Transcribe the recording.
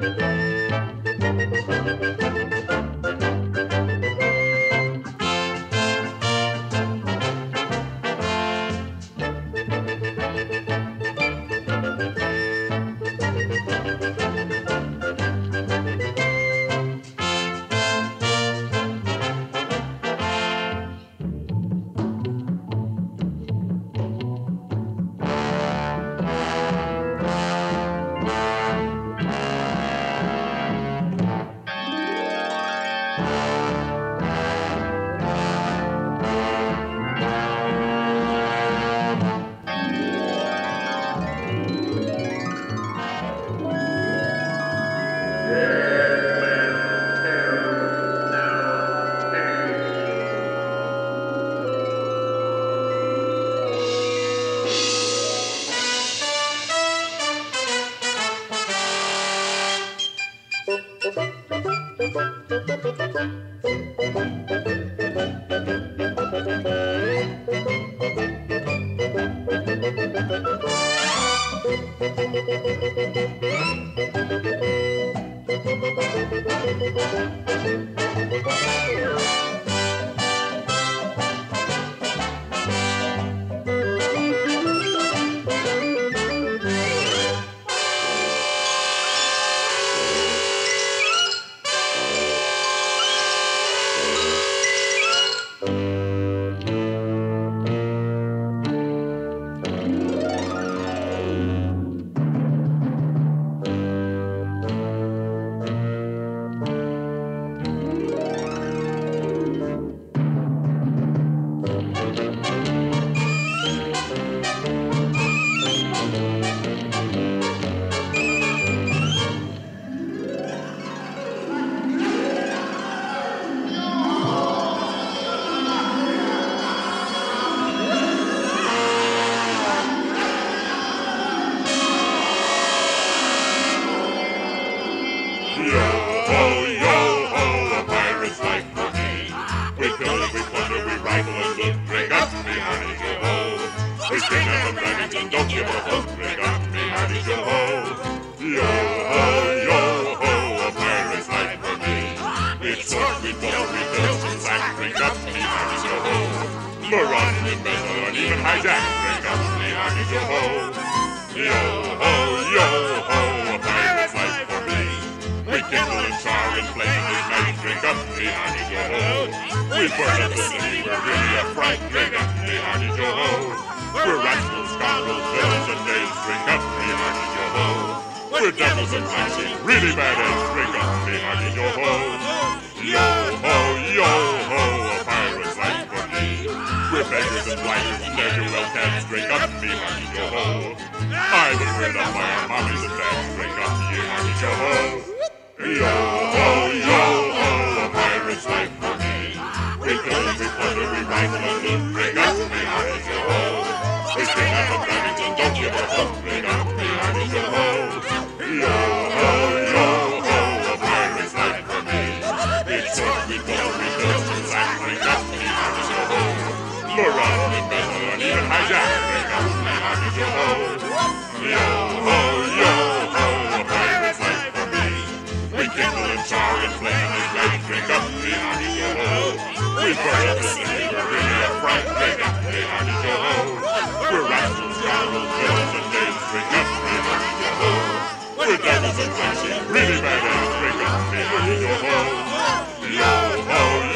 We sing up a dragons and don't give a hoot. Drink up me hearty yo-ho. Yo-ho, a pirate's life for me. It's what we build, and sack. Drink up me hearty yo-ho. Maraud and embezzle and even hijack. Drink up me hearty yo-ho. Yo-ho, a pirate's life for me. We kindle and char and flame and ignite. Drink up me hearty yo-ho. We burn up the city, we're really a fright. Drink up me hearty yo-ho. We're rascals, scoundrels, villains, and knaves. Drink up me hearty yo-ho. We're devils and flashy, really bad eggs. Drink up me hearty yo-ho. Yo-ho, a pirate's life for me. We're beggars and blighters and ne'er-do-well cats. Drink up me hearty yo-ho. I was bred up by our mommies and dads. Drink up me hearty yo-ho. Yo-ho, a pirate's life for me. We kill and we plunder, we rifle and loot. Drink up me hearty yo-ho. We sing out of dragons and don't give a hoot. Drink up me hearty yo-ho. Yo-ho, a pirate's life for me. It's what we build and sack. Drink up me hearty yo-ho. Maraud and embezzle and even hijack. Drink up me hearty yo-ho. Yo-ho, a pirate's life for me. We kindle and char and flame and ignite. Drink up me hearty yo-ho. We burn up the city, we're really a fright. Drink up me hearty yo-ho. We're rascals, scoundrels, villains, and knaves. Drink up me hearty yo-ho. We're devils and flashy, really bad eggs. Drink up me hearty yo-ho. Yo-ho,